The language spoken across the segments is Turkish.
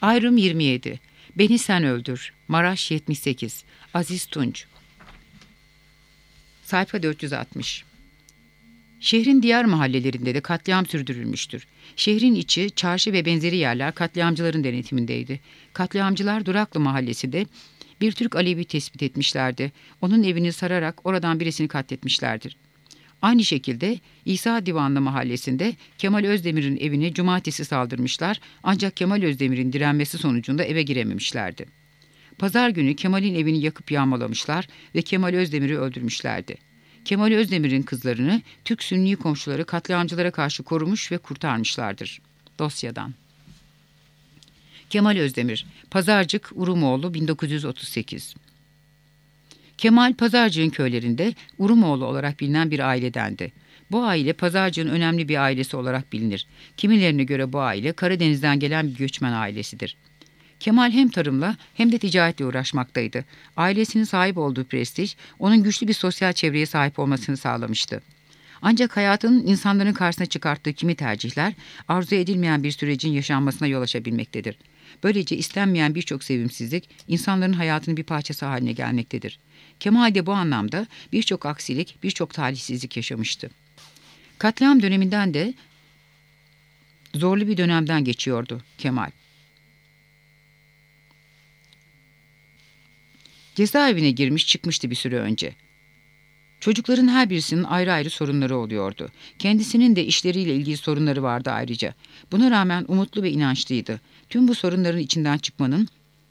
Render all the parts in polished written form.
Ayrım 27. Beni sen öldür. Maraş 78. Aziz Tunç. Sayfa 460. Şehrin diğer mahallelerinde de katliam sürdürülmüştür. Şehrin içi, çarşı ve benzeri yerler katliamcıların denetimindeydi. Katliamcılar Duraklı mahallesinde bir Türk Alevi tespit etmişlerdi. Onun evini sararak oradan birisini katletmişlerdir. Aynı şekilde İsa Divanlı mahallesinde Kemal Özdemir'in evine cumartesi saldırmışlar, ancak Kemal Özdemir'in direnmesi sonucunda eve girememişlerdi. Pazar günü Kemal'in evini yakıp yağmalamışlar ve Kemal Özdemir'i öldürmüşlerdi. Kemal Özdemir'in kızlarını Türk Sünni komşuları katliamcılara karşı korumuş ve kurtarmışlardır. Dosyadan. Kemal Özdemir, Pazarcık, Urumoğlu, 1938. Kemal, Pazarcık'ın köylerinde Urumoğlu olarak bilinen bir ailedendi. Bu aile Pazarcık'ın önemli bir ailesi olarak bilinir. Kimilerine göre bu aile Karadeniz'den gelen bir göçmen ailesidir. Kemal hem tarımla hem de ticaretle uğraşmaktaydı. Ailesinin sahip olduğu prestij, onun güçlü bir sosyal çevreye sahip olmasını sağlamıştı. Ancak hayatının insanların karşısına çıkarttığı kimi tercihler, arzu edilmeyen bir sürecin yaşanmasına yol açabilmektedir. Böylece istenmeyen birçok sevimsizlik, insanların hayatının bir parçası haline gelmektedir. Kemal de bu anlamda birçok aksilik, birçok talihsizlik yaşamıştı. Katliam döneminden de zorlu bir dönemden geçiyordu Kemal. Cezaevine girmiş çıkmıştı bir süre önce. Çocukların her birisinin ayrı ayrı sorunları oluyordu. Kendisinin de işleriyle ilgili sorunları vardı ayrıca. Buna rağmen umutlu ve inançlıydı. Tüm bu sorunların içinden çıkmanın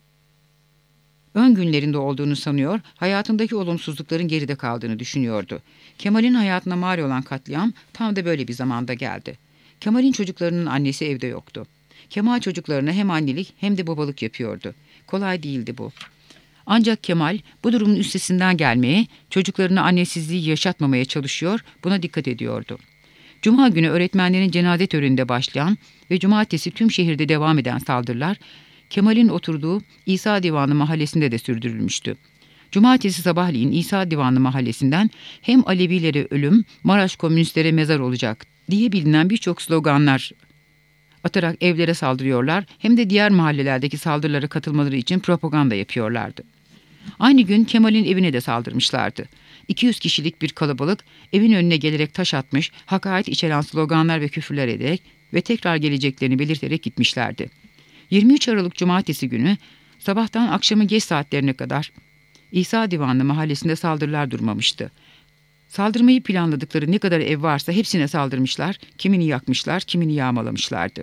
ön günlerinde olduğunu sanıyor, hayatındaki olumsuzlukların geride kaldığını düşünüyordu. Kemal'in hayatına mal olan katliam tam da böyle bir zamanda geldi. Kemal'in çocuklarının annesi evde yoktu. Kemal çocuklarına hem annelik hem de babalık yapıyordu. Kolay değildi bu. Ancak Kemal bu durumun üstesinden gelmeye, çocuklarına annesizliği yaşatmamaya çalışıyor, buna dikkat ediyordu. Cuma günü öğretmenlerin cenaze töreninde başlayan ve cumartesi tüm şehirde devam eden saldırılar, Kemal'in oturduğu İsa Divanı mahallesinde de sürdürülmüştü. Cumartesi sabahleyin İsa Divanı mahallesinden hem Alevilere ölüm, Maraş komünistlere mezar olacak diye bilinen birçok sloganlar atarak evlere saldırıyorlar, hem de diğer mahallelerdeki saldırılara katılmaları için propaganda yapıyorlardı. Aynı gün Kemal'in evine de saldırmışlardı. 200 kişilik bir kalabalık evin önüne gelerek taş atmış, hakaret içeren sloganlar ve küfürler ederek ve tekrar geleceklerini belirterek gitmişlerdi. 23 Aralık Cumartesi günü sabahtan akşamın geç saatlerine kadar İsa Divanlı mahallesinde saldırılar durmamıştı. Saldırmayı planladıkları ne kadar ev varsa hepsine saldırmışlar, kimini yakmışlar, kimini yağmalamışlardı.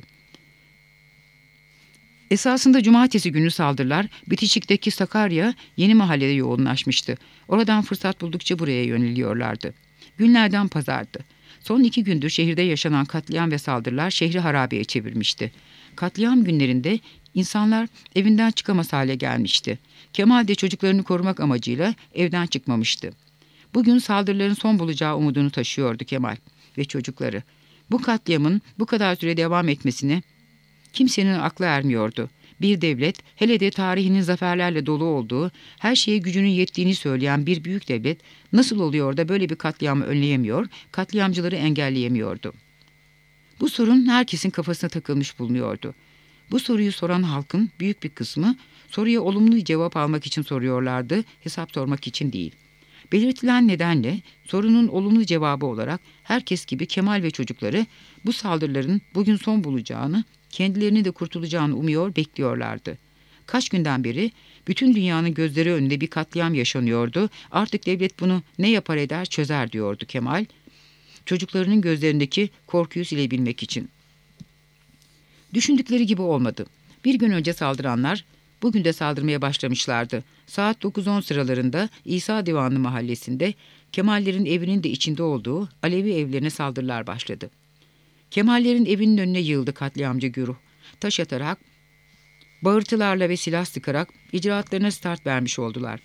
Esasında cumartesi günü saldırılar bitişikteki Sakarya Yeni Mahalle'de yoğunlaşmıştı. Oradan fırsat buldukça buraya yöneliyorlardı. Günlerden pazardı. Son 2 gündür şehirde yaşanan katliam ve saldırılar şehri harabeye çevirmişti. Katliam günlerinde insanlar evinden çıkamaz hale gelmişti. Kemal de çocuklarını korumak amacıyla evden çıkmamıştı. Bugün saldırıların son bulacağı umudunu taşıyordu Kemal ve çocukları. Bu katliamın bu kadar süre devam etmesini kimsenin aklı ermiyordu. Bir devlet, hele de tarihinin zaferlerle dolu olduğu, her şeye gücünün yettiğini söyleyen bir büyük devlet nasıl oluyor da böyle bir katliamı önleyemiyor, katliamcıları engelleyemiyordu? Bu sorun herkesin kafasına takılmış bulunuyordu. Bu soruyu soran halkın büyük bir kısmı soruya olumlu cevap almak için soruyorlardı, hesap sormak için değil. Belirtilen nedenle sorunun olumlu cevabı olarak herkes gibi Kemal ve çocukları bu saldırıların bugün son bulacağını, kendilerini de kurtulacağını umuyor, bekliyorlardı. Kaç günden beri bütün dünyanın gözleri önünde bir katliam yaşanıyordu. Artık devlet bunu ne yapar eder çözer diyordu Kemal, çocuklarının gözlerindeki korkuyu silebilmek için. Düşündükleri gibi olmadı. Bir gün önce saldıranlar bugün de saldırmaya başlamışlardı. Saat 9-10 sıralarında İsa Divanlı mahallesinde Kemallerin evinin de içinde olduğu Alevi evlerine saldırılar başladı. Kemallerin evinin önüne yığıldı katliamcı güruh. Taş atarak, bağırtılarla ve silah sıkarak icraatlarına start vermiş oldular.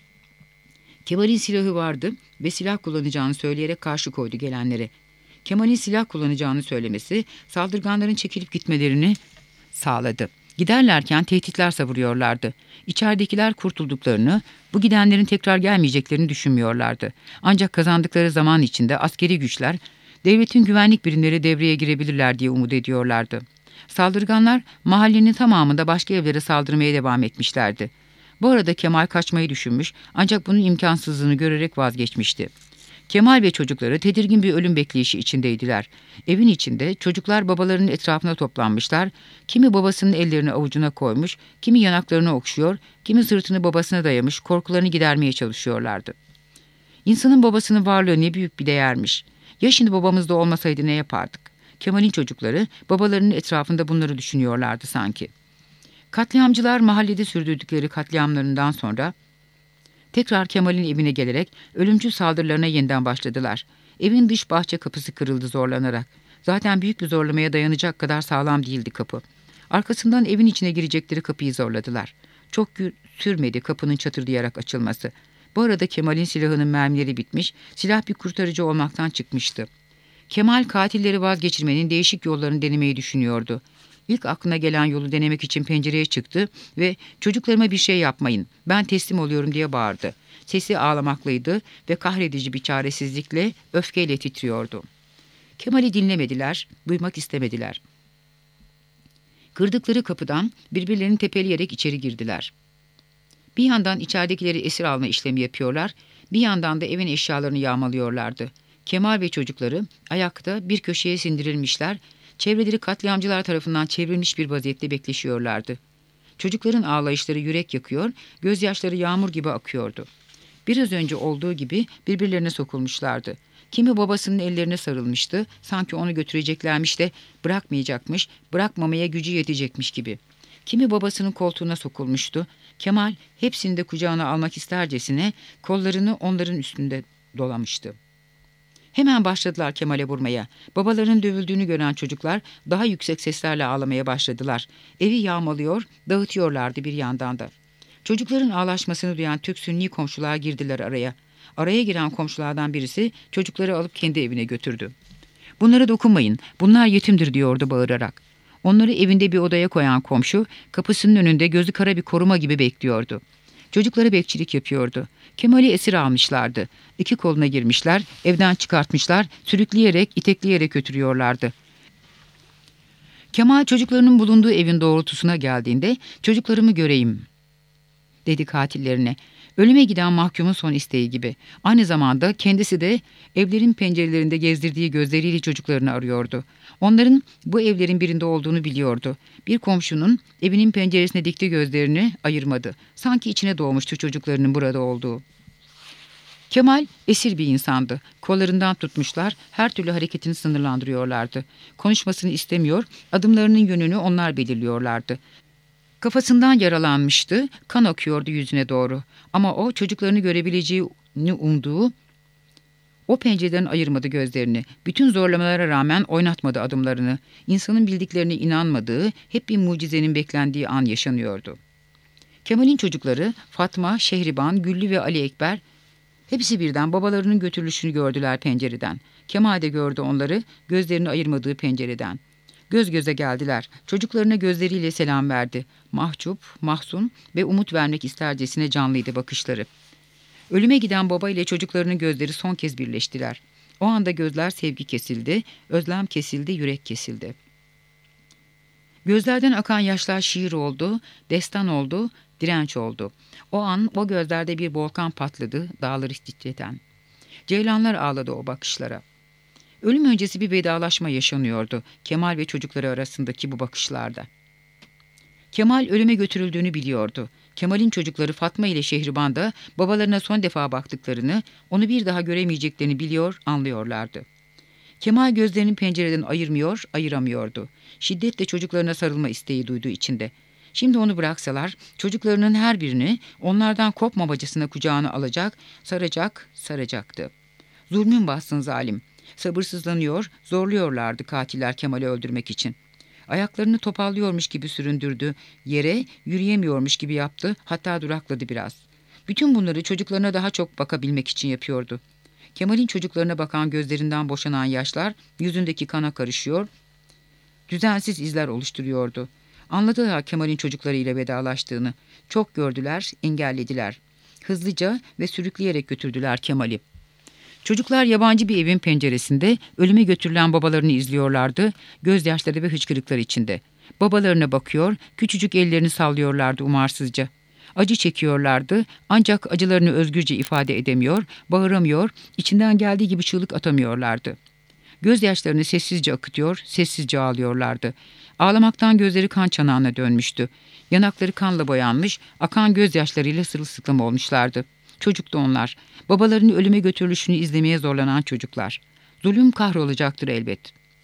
Kemal'in silahı vardı ve silah kullanacağını söyleyerek karşı koydu gelenlere. Kemal'in silah kullanacağını söylemesi saldırganların çekilip gitmelerini sağladı. Giderlerken tehditler savuruyorlardı. İçeridekiler kurtulduklarını, bu gidenlerin tekrar gelmeyeceklerini düşünmüyorlardı. Ancak kazandıkları zaman içinde askeri güçler, devletin güvenlik birimleri devreye girebilirler diye umut ediyorlardı. Saldırganlar mahallenin tamamında başka evlere saldırmaya devam etmişlerdi. Bu arada Kemal kaçmayı düşünmüş ancak bunun imkansızlığını görerek vazgeçmişti. Kemal ve çocukları tedirgin bir ölüm bekleyişi içindeydiler. Evin içinde çocuklar babalarının etrafına toplanmışlar. Kimi babasının ellerini avucuna koymuş, kimi yanaklarını okşuyor, kimi sırtını babasına dayamış, korkularını gidermeye çalışıyorlardı. İnsanın babasının varlığı ne büyük bir değermiş. Ya şimdi babamız da olmasaydı ne yapardık? Kemal'in çocukları babalarının etrafında bunları düşünüyorlardı sanki. Katliamcılar mahallede sürdürdükleri katliamlarından sonra tekrar Kemal'in evine gelerek ölümcül saldırılarına yeniden başladılar. Evin dış bahçe kapısı kırıldı zorlanarak. Zaten büyük bir zorlamaya dayanacak kadar sağlam değildi kapı. Arkasından evin içine girecekleri kapıyı zorladılar. Çok sürmedi kapının çatırdayarak açılması. Bu arada Kemal'in silahının mermileri bitmiş, silah bir kurtarıcı olmaktan çıkmıştı. Kemal katilleri vazgeçirmenin değişik yollarını denemeyi düşünüyordu. İlk aklına gelen yolu denemek için pencereye çıktı ve "Çocuklarıma bir şey yapmayın, ben teslim oluyorum" diye bağırdı. Sesi ağlamaklıydı ve kahredici bir çaresizlikle, öfkeyle titriyordu. Kemal'i dinlemediler, duymak istemediler. Kırdıkları kapıdan birbirlerini tepeleyerek içeri girdiler. Bir yandan içeridekileri esir alma işlemi yapıyorlar, bir yandan da evin eşyalarını yağmalıyorlardı. Kemal ve çocukları ayakta bir köşeye sindirilmişler, çevreleri katliamcılar tarafından çevrilmiş bir vaziyette bekleşiyorlardı. Çocukların ağlayışları yürek yakıyor, gözyaşları yağmur gibi akıyordu. Biraz önce olduğu gibi birbirlerine sokulmuşlardı. Kimi babasının ellerine sarılmıştı, sanki onu götüreceklermiş de bırakmayacakmış, bırakmamaya gücü yetecekmiş gibi. Kimi babasının koltuğuna sokulmuştu. Kemal hepsini de kucağına almak istercesine kollarını onların üstünde dolamıştı. Hemen başladılar Kemal'e vurmaya. Babalarının dövüldüğünü gören çocuklar daha yüksek seslerle ağlamaya başladılar. Evi yağmalıyor, dağıtıyorlardı bir yandan da. Çocukların ağlaşmasını duyan tüksünlü komşular girdiler araya. Araya giren komşulardan birisi çocukları alıp kendi evine götürdü. "Bunlara dokunmayın, bunlar yetimdir" diyordu bağırarak. Onları evinde bir odaya koyan komşu kapısının önünde gözü kara bir koruma gibi bekliyordu. Çocukları bekçilik yapıyordu. Kemal'i esir almışlardı. İki koluna girmişler, evden çıkartmışlar, sürükleyerek, itekleyerek götürüyorlardı. Kemal çocuklarının bulunduğu evin doğrultusuna geldiğinde "Çocuklarımı göreyim" dedi katillerine. Ölüme giden mahkumun son isteği gibi. Aynı zamanda kendisi de evlerin pencerelerinde gezdirdiği gözleriyle çocuklarını arıyordu. Onların bu evlerin birinde olduğunu biliyordu. Bir komşunun evinin penceresine dikti gözlerini ayırmadı. Sanki içine doğmuştu çocuklarının burada olduğu. Kemal esir bir insandı. Kollarından tutmuşlar, her türlü hareketini sınırlandırıyorlardı. Konuşmasını istemiyor, adımlarının yönünü onlar belirliyorlardı. Kafasından yaralanmıştı, kan akıyordu yüzüne doğru. Ama o çocuklarını görebileceğini umduğu o pencereden ayırmadı gözlerini. Bütün zorlamalara rağmen oynatmadı adımlarını. İnsanın bildiklerine inanmadığı, hep bir mucizenin beklendiği an yaşanıyordu. Kemal'in çocukları Fatma, Şehriban, Güllü ve Ali Ekber hepsi birden babalarının götürülüşünü gördüler pencereden. Kemal de gördü onları gözlerini ayırmadığı pencereden. Göz göze geldiler. Çocuklarına gözleriyle selam verdi. Mahcup, mahzun ve umut vermek istercesine canlıydı bakışları. Ölüme giden baba ile çocuklarının gözleri son kez birleştiler. O anda gözler sevgi kesildi, özlem kesildi, yürek kesildi. Gözlerden akan yaşlar şiir oldu, destan oldu, direnç oldu. O an o gözlerde bir volkan patladı, dağları titreten. Ceylanlar ağladı o bakışlara. Ölüm öncesi bir vedalaşma yaşanıyordu Kemal ve çocukları arasındaki bu bakışlarda. Kemal ölüme götürüldüğünü biliyordu. Kemal'in çocukları Fatma ile Şehriban da babalarına son defa baktıklarını, onu bir daha göremeyeceklerini biliyor, anlıyorlardı. Kemal gözlerini pencereden ayırmıyor, ayıramıyordu. Şiddetle çocuklarına sarılma isteği duyduğu içinde. Şimdi onu bıraksalar, çocuklarının her birini onlardan kopmamacasına kucağına alacak, saracaktı. Zulmün bassın zalim. Sabırsızlanıyor, zorluyorlardı katiller Kemal'i öldürmek için. Ayaklarını topallıyormuş gibi süründürdü, yere yürüyemiyormuş gibi yaptı, hatta durakladı biraz. Bütün bunları çocuklarına daha çok bakabilmek için yapıyordu. Kemal'in çocuklarına bakan gözlerinden boşanan yaşlar yüzündeki kana karışıyor, düzensiz izler oluşturuyordu. Anladılar Kemal'in çocuklarıyla vedalaştığını. Çok gördüler, engellediler. Hızlıca ve sürükleyerek götürdüler Kemal'i. Çocuklar yabancı bir evin penceresinde ölüme götürülen babalarını izliyorlardı, gözyaşları ve hıçkırıklar içinde. Babalarına bakıyor, küçücük ellerini sallıyorlardı umarsızca. Acı çekiyorlardı ancak acılarını özgürce ifade edemiyor, bağıramıyor, içinden geldiği gibi çığlık atamıyorlardı. Gözyaşlarını sessizce akıtıyor, sessizce ağlıyorlardı. Ağlamaktan gözleri kan çanağına dönmüştü. Yanakları kanla boyanmış, akan gözyaşlarıyla sırılsıklam olmuşlardı. Çocuktu onlar. Babalarının ölüme götürülüşünü izlemeye zorlanan çocuklar. Zulüm kahrolacaktır elbet.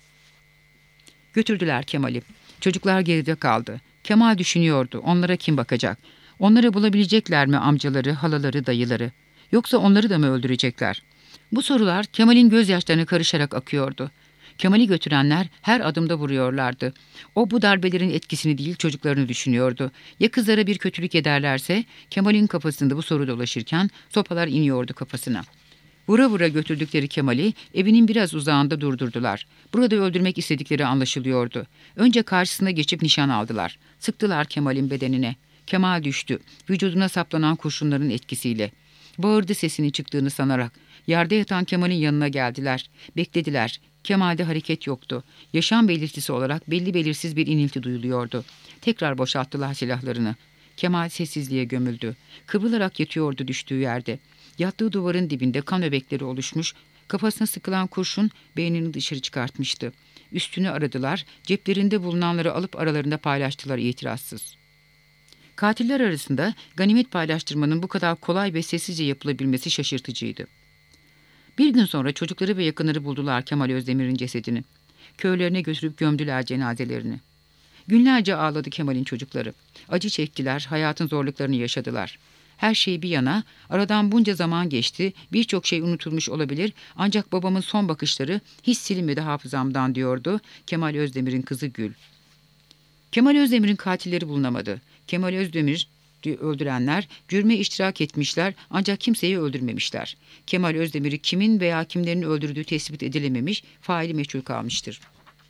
Götürdüler Kemal'i. Çocuklar geride kaldı. Kemal düşünüyordu. Onlara kim bakacak? Onları bulabilecekler mi amcaları, halaları, dayıları? Yoksa onları da mı öldürecekler? Bu sorular Kemal'in gözyaşlarına karışarak akıyordu. Kemal'i götürenler her adımda vuruyorlardı. O bu darbelerin etkisini değil çocuklarını düşünüyordu. Ya kızlara bir kötülük ederlerse? Kemal'in kafasında bu soru dolaşırken sopalar iniyordu kafasına. Vura vura götürdükleri Kemal'i evinin biraz uzağında durdurdular. Burada öldürmek istedikleri anlaşılıyordu. Önce karşısına geçip nişan aldılar. Sıktılar Kemal'in bedenine. Kemal düştü, vücuduna saplanan kurşunların etkisiyle. Bağırdı sesinin çıktığını sanarak. Yerde yatan Kemal'in yanına geldiler. Beklediler. Kemal'de hareket yoktu. Yaşam belirtisi olarak belli belirsiz bir inilti duyuluyordu. Tekrar boşalttılar silahlarını. Kemal sessizliğe gömüldü. Kıvrılarak yatıyordu düştüğü yerde. Yattığı duvarın dibinde kan öbekleri oluşmuş, kafasına sıkılan kurşun beynini dışarı çıkartmıştı. Üstünü aradılar, ceplerinde bulunanları alıp aralarında paylaştılar itirazsız. Katiller arasında ganimet paylaştırmanın bu kadar kolay ve sessizce yapılabilmesi şaşırtıcıydı. Bir gün sonra çocukları ve yakınları buldular Kemal Özdemir'in cesedini. Köylerine götürüp gömdüler cenazelerini. Günlerce ağladı Kemal'in çocukları. Acı çektiler, hayatın zorluklarını yaşadılar. Her şey bir yana, aradan bunca zaman geçti, birçok şey unutulmuş olabilir ancak babamın son bakışları hiç silinmedi hafızamdan diyordu Kemal Özdemir'in kızı Gül. Kemal Özdemir'in katilleri bulunamadı. Kemal Özdemir'i öldürenler cürme iştirak etmişler ancak kimseyi öldürmemişler. Kemal Özdemir'i kimin veya kimlerin öldürdüğü tespit edilememiş, faili meçhul kalmıştır.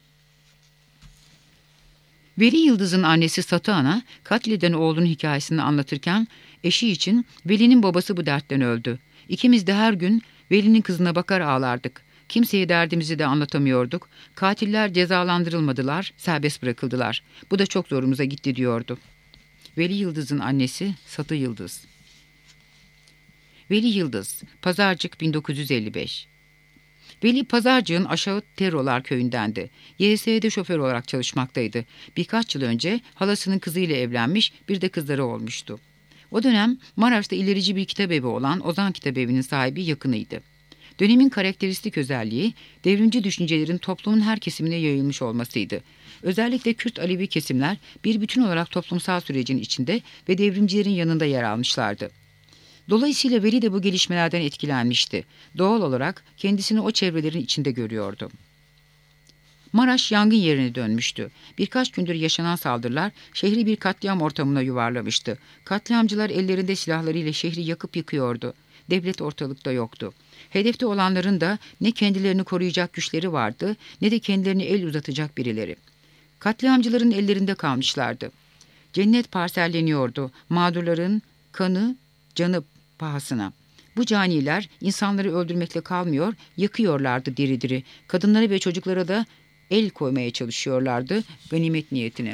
Veli Yıldız'ın annesi Satı Ana, katleden oğlunun hikayesini anlatırken eşi için Veli'nin babası bu dertten öldü. İkimiz de her gün Veli'nin kızına bakar ağlardık. Kimseye derdimizi de anlatamıyorduk. Katiller cezalandırılmadılar, serbest bırakıldılar. Bu da çok zorumuza gitti diyordu. Veli Yıldız'ın annesi Satı Yıldız. Veli Yıldız, Pazarcık 1955. Veli Pazarcık'ın Aşağı Terrolar köyündendi. YS'de şoför olarak çalışmaktaydı. Birkaç yıl önce halasının kızıyla evlenmiş, bir de kızları olmuştu. O dönem Maraş'ta ilerici bir kitabevi olan Ozan Kitabevi'nin sahibi yakınıydı. Dönemin karakteristik özelliği devrimci düşüncelerin toplumun her kesimine yayılmış olmasıydı. Özellikle Kürt Alevi kesimler bir bütün olarak toplumsal sürecin içinde ve devrimcilerin yanında yer almışlardı. Dolayısıyla Veli de bu gelişmelerden etkilenmişti. Doğal olarak kendisini o çevrelerin içinde görüyordu. Maraş yangın yerine dönmüştü. Birkaç gündür yaşanan saldırılar şehri bir katliam ortamına yuvarlamıştı. Katliamcılar ellerinde silahlarıyla şehri yakıp yıkıyordu. Devlet ortalıkta yoktu. Hedefte olanların da ne kendilerini koruyacak güçleri vardı ne de kendilerini el uzatacak birileri. Katliamcıların ellerinde kalmışlardı. Cennet parselleniyordu. Mağdurların kanı, canı pahasına. Bu caniler insanları öldürmekle kalmıyor, yakıyorlardı diri diri. Kadınlara ve çocuklara da el koymaya çalışıyorlardı ganimet niyetine.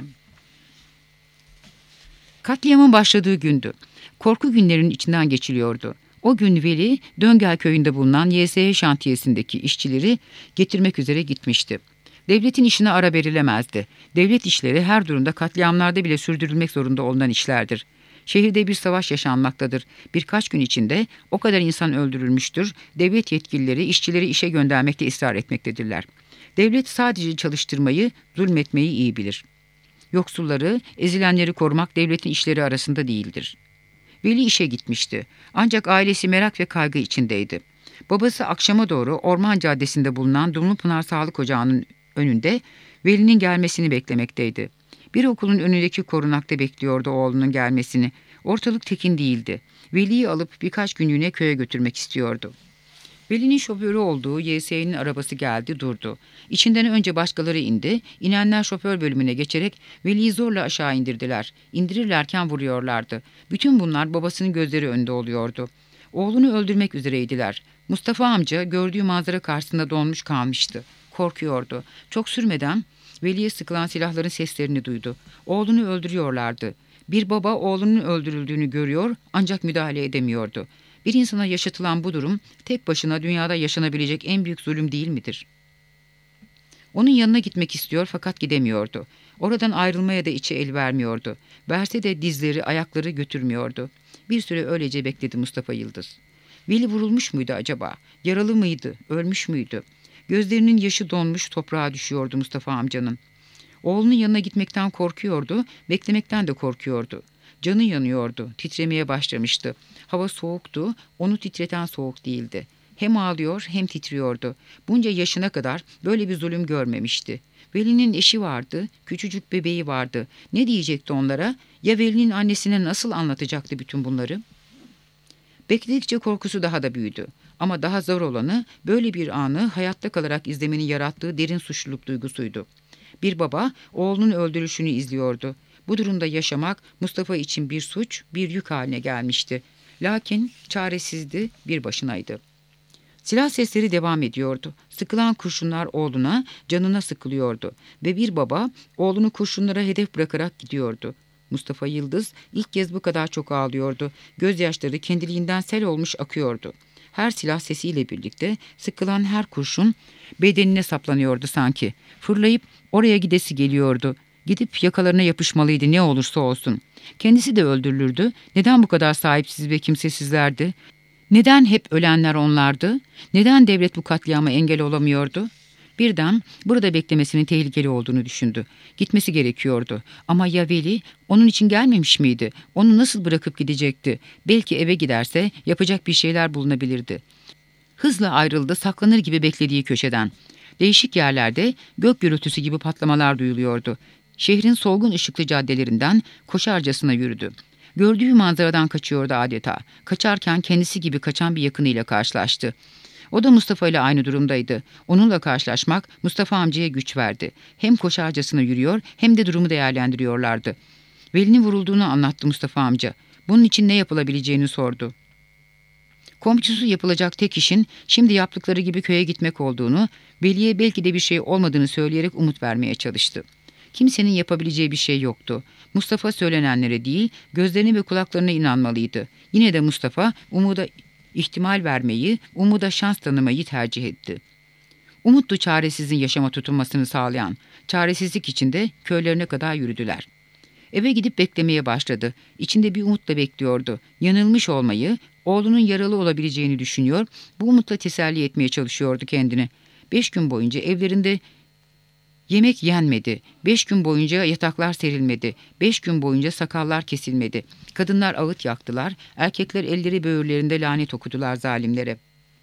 Katliamın başladığı gündü. Korku günlerinin içinden geçiliyordu. O gün Veli, Döngel köyünde bulunan YSH şantiyesindeki işçileri getirmek üzere gitmişti. Devletin işine ara verilemezdi. Devlet işleri her durumda katliamlarda bile sürdürülmek zorunda olunan işlerdir. Şehirde bir savaş yaşanmaktadır. Birkaç gün içinde o kadar insan öldürülmüştür. Devlet yetkilileri işçileri işe göndermekte ısrar etmektedirler. Devlet sadece çalıştırmayı, zulmetmeyi iyi bilir. Yoksulları, ezilenleri korumak devletin işleri arasında değildir. Veli işe gitmişti. Ancak ailesi merak ve kaygı içindeydi. Babası akşama doğru Orman Caddesi'nde bulunan Dumlupınar Sağlık Ocağı'nın önünde Veli'nin gelmesini beklemekteydi. Bir okulun önündeki korunakta bekliyordu oğlunun gelmesini. Ortalık tekin değildi. Veli'yi alıp birkaç günlüğüne köye götürmek istiyordu. Veli'nin şoförü olduğu YS'nin arabası geldi durdu. İçinden önce başkaları indi. İnenler şoför bölümüne geçerek Veli'yi zorla aşağı indirdiler. İndirirlerken vuruyorlardı. Bütün bunlar babasının gözleri önünde oluyordu. Oğlunu öldürmek üzereydiler. Mustafa amca gördüğü manzara karşısında donmuş kalmıştı. Korkuyordu. Çok sürmeden Veli'ye sıkılan silahların seslerini duydu. Oğlunu öldürüyorlardı. Bir baba oğlunun öldürüldüğünü görüyor ancak müdahale edemiyordu. Bir insana yaşatılan bu durum tek başına dünyada yaşanabilecek en büyük zulüm değil midir? Onun yanına gitmek istiyor fakat gidemiyordu. Oradan ayrılmaya da içi el vermiyordu. Verse de dizleri, ayakları götürmüyordu. Bir süre öylece bekledi Mustafa Yıldız. Veli vurulmuş muydu acaba? Yaralı mıydı? Ölmüş müydü? Gözlerinin yaşı donmuş toprağa düşüyordu Mustafa amcanın. Oğlunun yanına gitmekten korkuyordu, beklemekten de korkuyordu. Canı yanıyordu, titremeye başlamıştı. Hava soğuktu, onu titreten soğuk değildi. Hem ağlıyor hem titriyordu. Bunca yaşına kadar böyle bir zulüm görmemişti. Veli'nin eşi vardı, küçücük bebeği vardı. Ne diyecekti onlara? Ya Veli'nin annesine nasıl anlatacaktı bütün bunları? Bekledikçe korkusu daha da büyüdü. Ama daha zor olanı böyle bir anı hayatta kalarak izlemenin yarattığı derin suçluluk duygusuydu. Bir baba oğlunun öldürüşünü izliyordu. Bu durumda yaşamak Mustafa için bir suç, bir yük haline gelmişti. Lakin çaresizdi, bir başınaydı. Silah sesleri devam ediyordu. Sıkılan kurşunlar oğluna, canına sıkılıyordu. Ve bir baba oğlunu kurşunlara hedef bırakarak gidiyordu. Mustafa Yıldız ilk kez bu kadar çok ağlıyordu. Gözyaşları kendiliğinden sel olmuş akıyordu. Her silah sesiyle birlikte sıkılan her kurşun bedenine saplanıyordu sanki. Fırlayıp oraya gidesi geliyordu. Gidip yakalarına yapışmalıydı ne olursa olsun. Kendisi de öldürülürdü. Neden bu kadar sahipsiz ve kimsesizlerdi? Neden hep ölenler onlardı? Neden devlet bu katliama engel olamıyordu? Birden burada beklemesinin tehlikeli olduğunu düşündü. Gitmesi gerekiyordu. Ama ya Veli onun için gelmemiş miydi? Onu nasıl bırakıp gidecekti? Belki eve giderse yapacak bir şeyler bulunabilirdi. Hızla ayrıldı, saklanır gibi beklediği köşeden. Değişik yerlerde gök gürültüsü gibi patlamalar duyuluyordu. Şehrin solgun ışıklı caddelerinden koşarcasına yürüdü. Gördüğü manzaradan kaçıyordu adeta. Kaçarken kendisi gibi kaçan bir yakınıyla karşılaştı. O da Mustafa ile aynı durumdaydı. Onunla karşılaşmak Mustafa amcaya güç verdi. Hem koşarcasına yürüyor hem de durumu değerlendiriyorlardı. Veli'nin vurulduğunu anlattı Mustafa amca. Bunun için ne yapılabileceğini sordu. Komşusu yapılacak tek işin şimdi yaptıkları gibi köye gitmek olduğunu, Veli'ye belki de bir şey olmadığını söyleyerek umut vermeye çalıştı. Kimsenin yapabileceği bir şey yoktu. Mustafa söylenenlere değil, gözlerine ve kulaklarına inanmalıydı. Yine de Mustafa umuda ihtimal vermeyi, umuda şans tanımayı tercih etti. Umutlu çaresizin yaşama tutunmasını sağlayan, çaresizlik içinde köylerine kadar yürüdüler. Eve gidip beklemeye başladı. İçinde bir umutla bekliyordu. Yanılmış olmayı, oğlunun yaralı olabileceğini düşünüyor, bu umutla teselli etmeye çalışıyordu kendini. 5 gün boyunca evlerinde yemek yenmedi. 5 gün boyunca yataklar serilmedi. 5 gün boyunca sakallar kesilmedi. Kadınlar ağıt yaktılar. Erkekler elleri böğürlerinde lanet okudular zalimlere.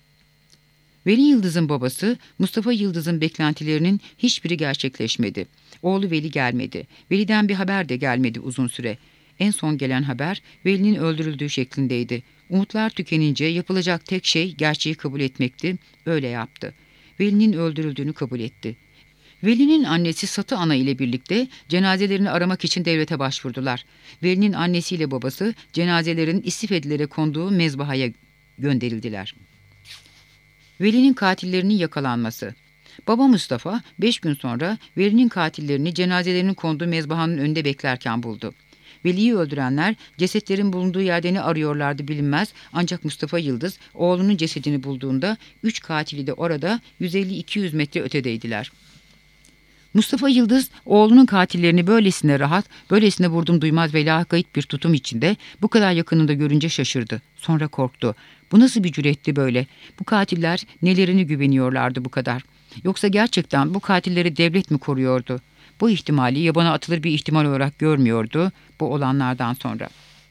Veli Yıldız'ın babası Mustafa Yıldız'ın beklentilerinin hiçbiri gerçekleşmedi. Oğlu Veli gelmedi. Veli'den bir haber de gelmedi uzun süre. En son gelen haber Veli'nin öldürüldüğü şeklindeydi. Umutlar tükenince yapılacak tek şey gerçeği kabul etmekti. Öyle yaptı. Veli'nin öldürüldüğünü kabul etti. Veli'nin annesi Satı Ana ile birlikte cenazelerini aramak için devlete başvurdular. Veli'nin annesiyle babası cenazelerin istif edilere konduğu mezbahaya gönderildiler. Veli'nin katillerinin yakalanması. Baba Mustafa 5 gün sonra Veli'nin katillerini cenazelerinin konduğu mezbahanın önünde beklerken buldu. Veli'yi öldürenler cesetlerin bulunduğu yerde ne arıyorlardı bilinmez, ancak Mustafa Yıldız oğlunun cesedini bulduğunda 3 katili de orada 150-200 metre ötedeydiler. Mustafa Yıldız oğlunun katillerini böylesine rahat, böylesine vurdum duymaz ve lakayt bir tutum içinde bu kadar yakınında görünce şaşırdı. Sonra korktu. Bu nasıl bir cüretti böyle? Bu katiller nelerine güveniyorlardı bu kadar? Yoksa gerçekten bu katilleri devlet mi koruyordu? Bu ihtimali yabana atılır bir ihtimal olarak görmüyordu bu olanlardan sonra.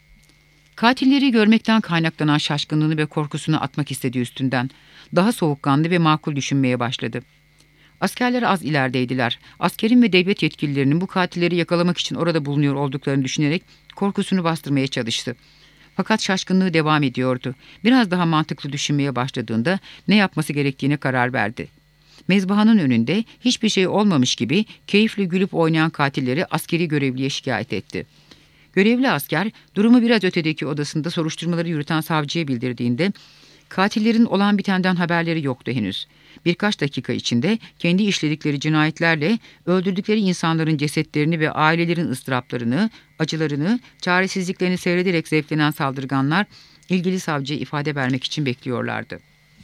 Katilleri görmekten kaynaklanan şaşkınlığını ve korkusunu atmak istedi üstünden. Daha soğukkanlı ve makul düşünmeye başladı. Askerler az ilerideydiler. Askerin ve devlet yetkililerinin bu katilleri yakalamak için orada bulunuyor olduklarını düşünerek korkusunu bastırmaya çalıştı. Fakat şaşkınlığı devam ediyordu. Biraz daha mantıklı düşünmeye başladığında ne yapması gerektiğine karar verdi. Mezbahanın önünde hiçbir şey olmamış gibi keyifli gülüp oynayan katilleri askeri görevliye şikayet etti. Görevli asker durumu biraz ötedeki odasında soruşturmaları yürüten savcıya bildirdiğinde Katillerin olan bitenden haberleri yoktu henüz. Birkaç dakika içinde kendi işledikleri cinayetlerle öldürdükleri insanların cesetlerini ve ailelerin ıstıraplarını, acılarını, çaresizliklerini seyrederek zevklenen saldırganlar ilgili savcıya ifade vermek için bekliyorlardı.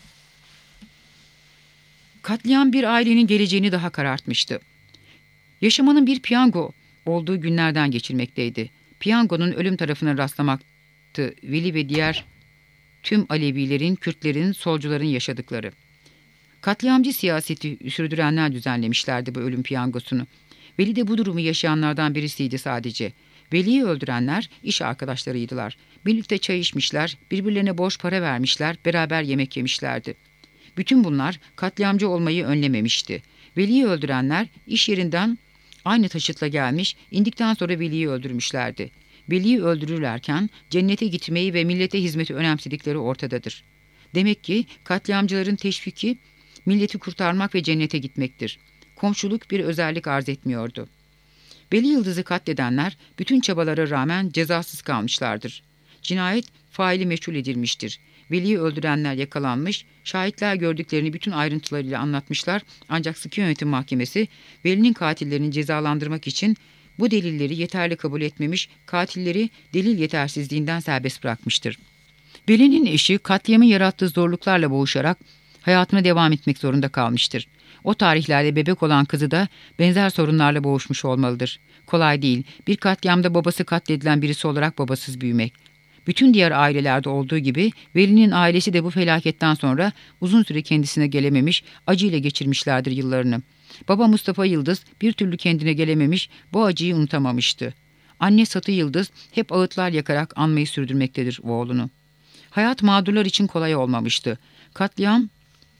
Katliam bir ailenin geleceğini daha karartmıştı. Yaşamanın bir piyango olduğu günlerden geçirmekteydi. Piyangonun ölüm tarafına rastlamaktı Veli ve diğer tüm Alevilerin, Kürtlerin, solcuların yaşadıkları. Katliamcı siyaseti sürdürenler düzenlemişlerdi bu ölüm piyangosunu. Veli de bu durumu yaşayanlardan birisiydi sadece. Veli'yi öldürenler iş arkadaşlarıydılar. Birlikte çay içmişler, birbirlerine borç para vermişler, beraber yemek yemişlerdi. Bütün bunlar katliamcı olmayı önlememişti. Veli'yi öldürenler iş yerinden aynı taşıtla gelmiş, indikten sonra Veli'yi öldürmüşlerdi. Veli'yi öldürürlerken cennete gitmeyi ve millete hizmeti önemsedikleri ortadadır. Demek ki katliamcıların teşviki milleti kurtarmak ve cennete gitmektir. Komşuluk bir özellik arz etmiyordu. Veli Yıldız'ı katledenler bütün çabalara rağmen cezasız kalmışlardır. Cinayet faili meçhul edilmiştir. Veli'yi öldürenler yakalanmış, şahitler gördüklerini bütün ayrıntılarıyla anlatmışlar ancak sıkı yönetim mahkemesi Veli'nin katillerini cezalandırmak için bu delilleri yeterli kabul etmemiş, katilleri delil yetersizliğinden serbest bırakmıştır. Veli'nin eşi katliamı yarattığı zorluklarla boğuşarak hayatına devam etmek zorunda kalmıştır. O tarihlerde bebek olan kızı da benzer sorunlarla boğuşmuş olmalıdır. Kolay değil, bir katliamda babası katledilen birisi olarak babasız büyümek. Bütün diğer ailelerde olduğu gibi Veli'nin ailesi de bu felaketten sonra uzun süre kendisine gelememiş, acıyla geçirmişlerdir yıllarını. Baba Mustafa Yıldız bir türlü kendine gelememiş, bu acıyı unutamamıştı. Anne Satı Yıldız hep ağıtlar yakarak anmayı sürdürmektedir oğlunu. Hayat mağdurlar için kolay olmamıştı. Katliam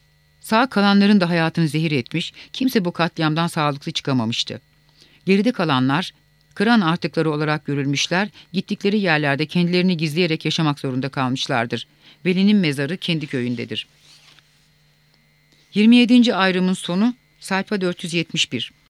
sağ kalanların da hayatını zehir etmiş, kimse bu katliamdan sağlıklı çıkamamıştı. Geride kalanlar kıran artıkları olarak görülmüşler, gittikleri yerlerde kendilerini gizleyerek yaşamak zorunda kalmışlardır. Veli'nin mezarı kendi köyündedir. 27. ayrımın sonu sayfa 471.